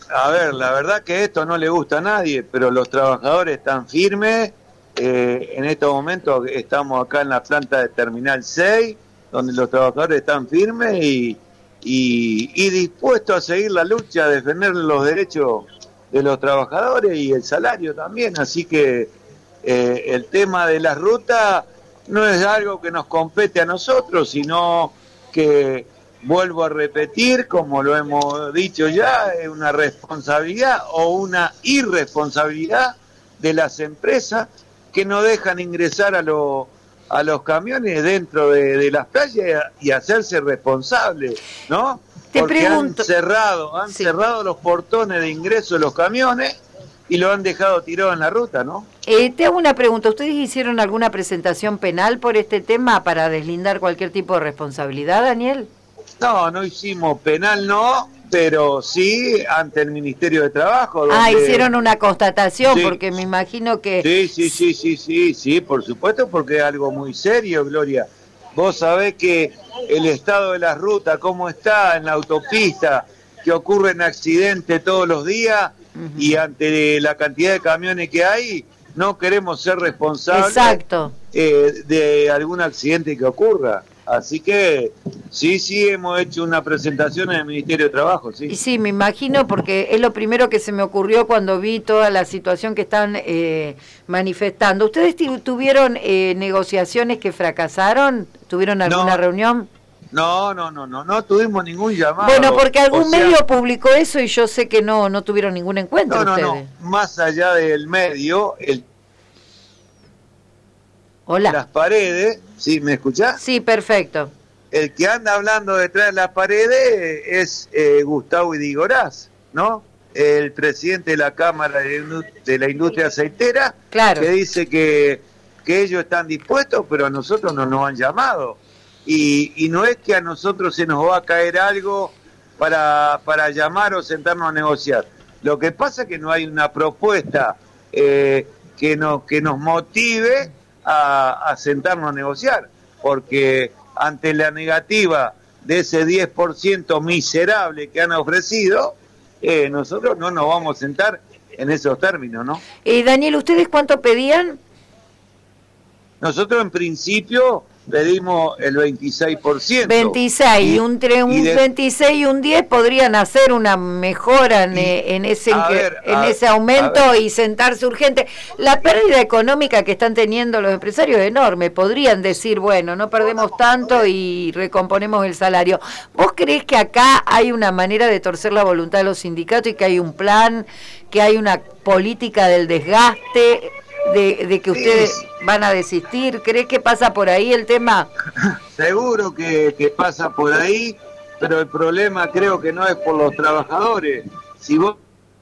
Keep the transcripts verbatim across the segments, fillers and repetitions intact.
A ver, la verdad que esto no le gusta a nadie, pero los trabajadores están firmes. Eh, en estos momentos estamos acá en la planta de Terminal seis, donde los trabajadores están firmes y, y, y dispuestos a seguir la lucha, a defender los derechos de los trabajadores y el salario también. Así que eh, el tema de las rutas no es algo que nos compete a nosotros, sino que, vuelvo a repetir, como lo hemos dicho ya, es una responsabilidad o una irresponsabilidad de las empresas que no dejan ingresar a, lo, a los camiones dentro de, de las playas y hacerse responsables, ¿no? Te Porque pregunto, han cerrado, han sí. cerrado los portones de ingreso de los camiones y lo han dejado tirado en la ruta, ¿no? Eh, te hago una pregunta. ¿Ustedes hicieron alguna presentación penal por este tema para deslindar cualquier tipo de responsabilidad, Daniel? No, no hicimos penal, no, pero sí ante el Ministerio de Trabajo. Donde... Ah, hicieron una constatación, sí. Porque me imagino que... Sí, sí, sí, sí, sí, sí, por supuesto, porque es algo muy serio, Gloria. Vos sabés que el estado de la ruta, cómo está en la autopista, que ocurren accidentes todos los días, uh-huh. Y ante la cantidad de camiones que hay, no queremos ser responsables. Exacto. Eh, de algún accidente que ocurra. Así que sí, sí, hemos hecho una presentación en el Ministerio de Trabajo, sí. Y sí, me imagino, porque es lo primero que se me ocurrió cuando vi toda la situación que están eh, manifestando. ¿Ustedes tuvieron eh, negociaciones que fracasaron? ¿Tuvieron alguna no, reunión? No, no, no, no, no tuvimos ningún llamado. Bueno, porque algún o sea, medio publicó eso y yo sé que no, no tuvieron ningún encuentro no, ustedes. No, no, más allá del medio, el... Hola. Las paredes, ¿sí? ¿Me escuchás? Sí, perfecto. El que anda hablando detrás de las paredes es eh, Gustavo Idigoraz, ¿no? El presidente de la Cámara de la Industria Aceitera, claro. Que dice que, que ellos están dispuestos, pero a nosotros no nos han llamado. Y, y no es que a nosotros se nos va a caer algo para, para llamar o sentarnos a negociar. Lo que pasa es que no hay una propuesta eh, que, nos, que nos motive A, a sentarnos a negociar, porque ante la negativa de ese diez por ciento miserable que han ofrecido, eh, nosotros no nos vamos a sentar en esos términos, ¿no? Eh, Daniel, ¿ustedes cuánto pedían? Nosotros en principio pedimos el veintiséis por ciento. veintiséis, y, y un, tre, un y de, veintiséis y un diez podrían hacer una mejora en, y, en, ese, en, ver, en a, ese aumento y sentarse urgente. La pérdida económica que están teniendo los empresarios es enorme. Podrían decir, bueno, no perdemos tanto y recomponemos el salario. ¿Vos creés que acá hay una manera de torcer la voluntad de los sindicatos y que hay un plan, que hay una política del desgaste? De, de que ustedes sí. van a desistir? ¿Cree que pasa por ahí el tema? Seguro que, que pasa por ahí, pero el problema creo que no es por los trabajadores. Si vos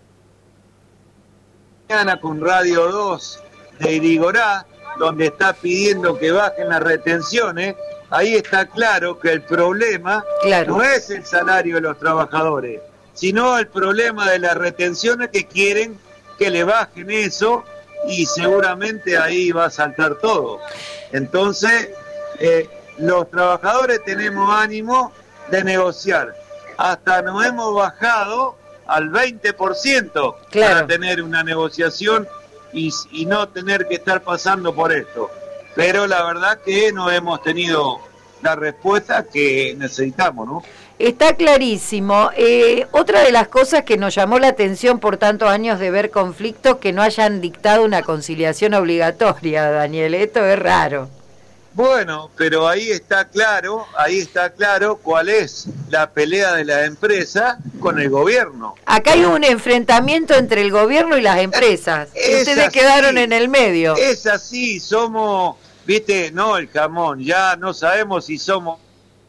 mañana con Radio dos de Irigoraz, donde está pidiendo que bajen las retenciones, ahí está claro que el problema claro. no es el salario de los trabajadores, sino el problema de las retenciones que quieren que le bajen eso, y seguramente ahí va a saltar todo. Entonces, eh, los trabajadores tenemos ánimo de negociar. Hasta nos hemos bajado al veinte por ciento claro. para tener una negociación y, y no tener que estar pasando por esto. Pero la verdad que no hemos tenido la respuesta que necesitamos, ¿no? Está clarísimo. Eh, otra de las cosas que nos llamó la atención por tantos años de ver conflictos, que no hayan dictado una conciliación obligatoria, Daniel. Esto es raro. Bueno, pero ahí está claro, ahí está claro cuál es la pelea de la empresa con el gobierno. Acá hay un enfrentamiento entre el gobierno y las empresas. Es Ustedes así, quedaron en el medio. Es así, somos, viste, no el jamón, ya no sabemos si somos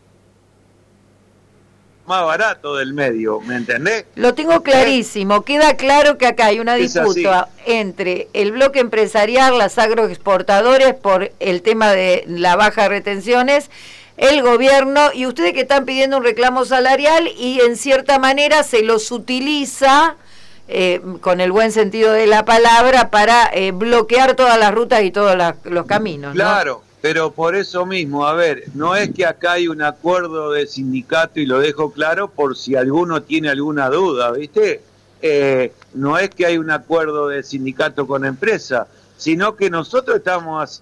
más barato del medio, ¿me entendés? Lo tengo clarísimo, queda claro que acá hay una disputa entre el bloque empresarial, las agroexportadores por el tema de la baja de retenciones, el gobierno y ustedes que están pidiendo un reclamo salarial y en cierta manera se los utiliza, eh, con el buen sentido de la palabra, para eh, bloquear todas las rutas y todos la, los caminos, ¿no? Claro. Pero por eso mismo, a ver, no es que acá hay un acuerdo de sindicato y lo dejo claro por si alguno tiene alguna duda, ¿viste? eh, no es que hay un acuerdo de sindicato con empresa, sino que nosotros estamos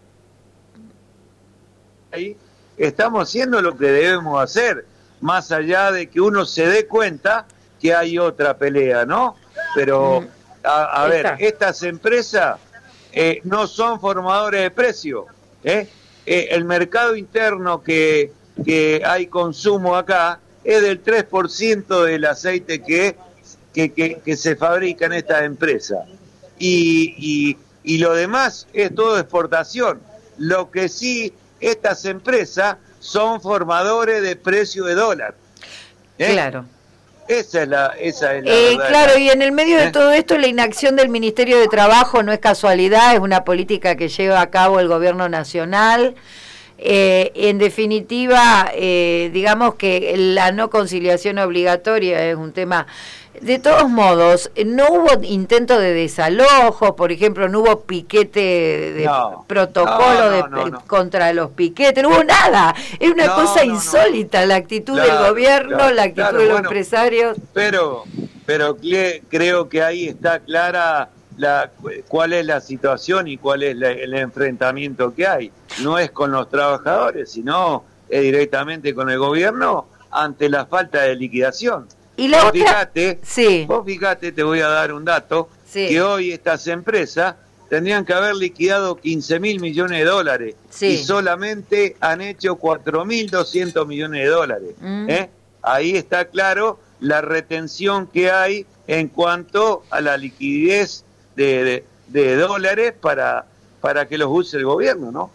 ahí, estamos haciendo lo que debemos hacer, más allá de que uno se dé cuenta que hay otra pelea, ¿no? Pero, a, a ver, estas empresas eh, no son formadores de precios, ¿eh? Eh, el mercado interno que, que hay consumo acá es del tres por ciento del aceite que, que, que, que se fabrica en estas empresas. Y, y, y lo demás es todo exportación. Lo que sí, estas empresas son formadores de precio de dólar. ¿Eh? Claro. Esa es la, esa es la eh, verdad. Claro, y en el medio de todo esto, la inacción del Ministerio de Trabajo no es casualidad, es una política que lleva a cabo el gobierno nacional. Eh, en definitiva, eh, digamos que la no conciliación obligatoria es un tema. De todos modos, no hubo intento de desalojo, por ejemplo, no hubo piquete de no, protocolo no, no, de, no, no. contra los piquetes, no hubo nada. Es una no, cosa no, insólita no. la actitud claro, del gobierno, claro, la actitud claro, de los bueno, empresarios. Pero, pero creo que ahí está clara la cuál es la situación y cuál es la, el enfrentamiento que hay. No es con los trabajadores, sino es directamente con el gobierno ante la falta de liquidación. Y la vos otra, fijate, sí. vos fijate, te voy a dar un dato, sí. que hoy estas empresas tendrían que haber liquidado quince mil millones de dólares sí. y solamente han hecho cuatro mil doscientos millones de dólares. Mm. ¿eh? Ahí está claro la retención que hay en cuanto a la liquidez de, de, de dólares para, para que los use el gobierno, ¿no?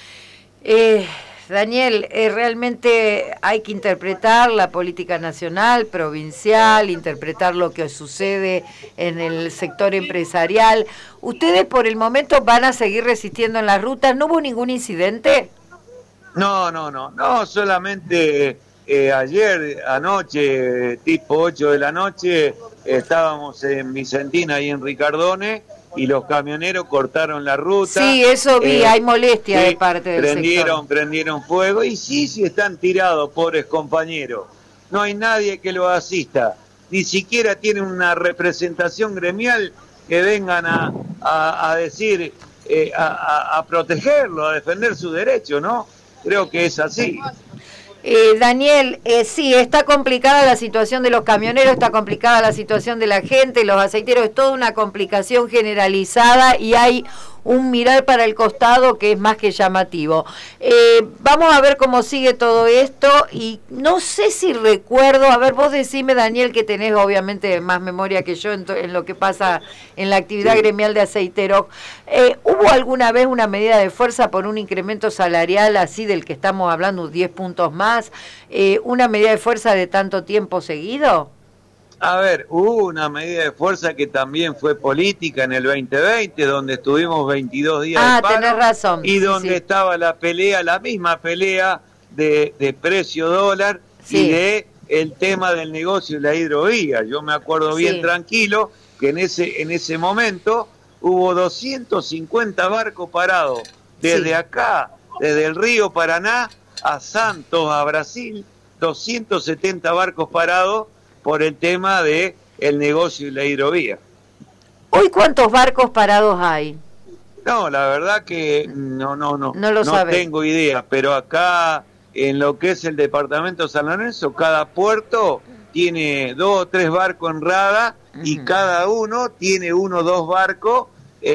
Eh... Daniel, eh, realmente hay que interpretar la política nacional, provincial, interpretar lo que sucede en el sector empresarial. ¿Ustedes por el momento van a seguir resistiendo en las rutas? ¿No hubo ningún incidente? No, no, no, no, solamente eh, ayer, anoche, tipo ocho de la noche, estábamos en Vicentina y en Ricardone, y los camioneros cortaron la ruta. Sí, eso vi, eh, hay molestia sí, de parte del prendieron, sector. Prendieron fuego, y sí, sí están tirados, pobres compañeros. No hay nadie que los asista, ni siquiera tienen una representación gremial que vengan a, a, a decir, eh, a, a, a protegerlo, a defender su derecho, ¿no? Creo que es así. Eh, Daniel, eh, sí, está complicada la situación de los camioneros, está complicada la situación de la gente, los aceiteros, es toda una complicación generalizada y hay un mirar para el costado que es más que llamativo. Eh, vamos a ver cómo sigue todo esto y no sé si recuerdo, a ver, vos decime, Daniel, que tenés obviamente más memoria que yo en, to, en lo que pasa en la actividad sí. gremial de aceiteros. Eh, ¿Hubo alguna vez una medida de fuerza por un incremento salarial así del que estamos hablando, diez puntos más, eh, una medida de fuerza de tanto tiempo seguido? A ver, hubo una medida de fuerza que también fue política en el veinte veinte, donde estuvimos veintidós días ah, de paro, tenés razón. y donde sí, sí. estaba la pelea, la misma pelea de, de precio dólar sí. y de el tema del negocio de la hidrovía. Yo me acuerdo bien sí. tranquilo que en ese en ese momento hubo doscientos cincuenta barcos parados desde sí. acá, desde el río Paraná a Santos, a Brasil, doscientos setenta barcos parados por el tema de el negocio y la hidrovía. ¿Hoy cuántos barcos parados hay? No, la verdad que no no no no, lo no tengo idea, pero acá en lo que es el departamento de San Lorenzo, cada puerto tiene dos o tres barcos en rada uh-huh. y cada uno tiene uno o dos barcos. Eh,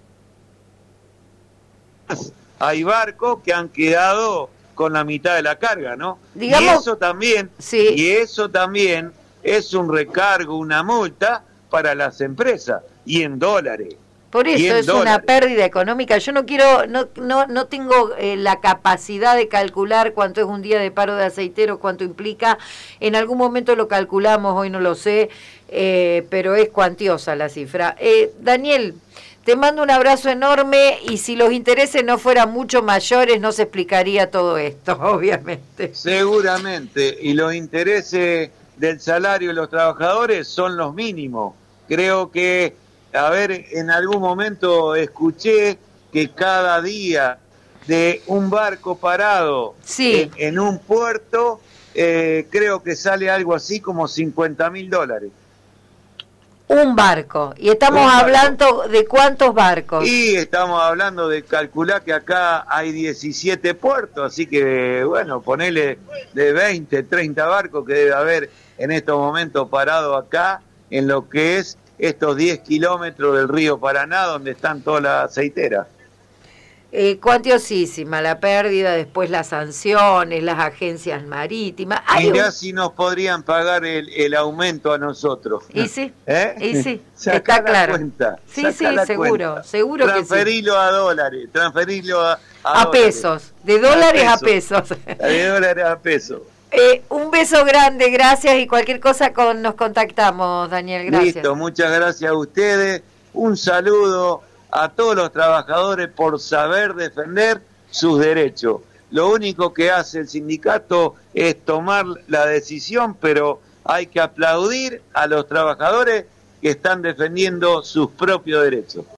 hay barcos que han quedado con la mitad de la carga, ¿no? Digamos, y eso también, sí. y eso también es un recargo, una multa para las empresas, y en dólares. Por eso es dólares. Una pérdida económica. Yo no quiero, no no no tengo eh, la capacidad de calcular cuánto es un día de paro de aceiteros, cuánto implica. En algún momento lo calculamos, hoy no lo sé, eh, pero es cuantiosa la cifra. Eh, Daniel, te mando un abrazo enorme, y si los intereses no fueran mucho mayores no se explicaría todo esto, obviamente. Seguramente, y los intereses del salario de los trabajadores son los mínimos. Creo que, a ver, en algún momento escuché que cada día de un barco parado sí. en, en un puerto, eh, creo que sale algo así como cincuenta mil dólares. Un barco. Y estamos un hablando barco. ¿De cuántos barcos? Y estamos hablando de calcular que acá hay diecisiete puertos, así que, bueno, ponele de veinte, treinta barcos que debe haber en estos momentos parados acá, en lo que es estos diez kilómetros del río Paraná, donde están todas las aceiteras. Eh, cuantiosísima la pérdida, después las sanciones, las agencias marítimas. Mirá un... si nos podrían pagar el, el aumento a nosotros. Y sí, ¿Eh? y sí, Sacá está claro. Cuenta, sí, sí, seguro, cuenta. seguro transferilo que sí. a dólares, transferilo a, a, a pesos, de dólares a pesos. A, pesos. De dólares a pesos. Eh, un beso grande, gracias, y cualquier cosa con, nos contactamos, Daniel, gracias. Listo, muchas gracias a ustedes, un saludo a todos los trabajadores por saber defender sus derechos. Lo único que hace el sindicato es tomar la decisión, pero hay que aplaudir a los trabajadores que están defendiendo sus propios derechos.